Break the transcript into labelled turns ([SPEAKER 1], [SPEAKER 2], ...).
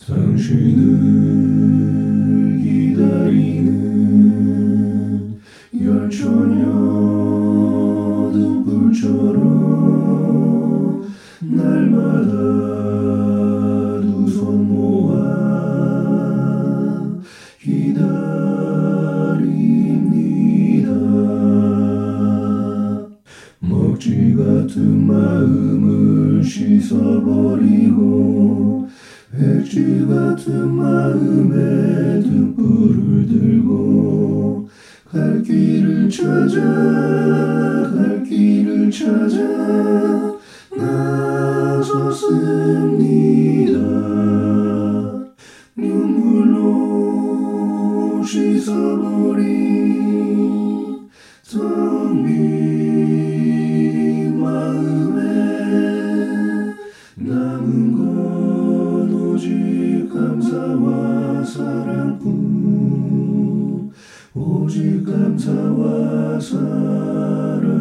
[SPEAKER 1] 당신을 기다리는 열처녀 등불처럼 날마다 두 손 모아 기다립니다. 먹지 같은 마음을 씻어버리고 백지 같은 마음에 등불을 들고 갈 길을 찾아 나섰습니다. 눈물로 씻어버린 텅 빈 마음에 남은 건 오직 감사와 사랑뿐. 오직 감사와 사랑.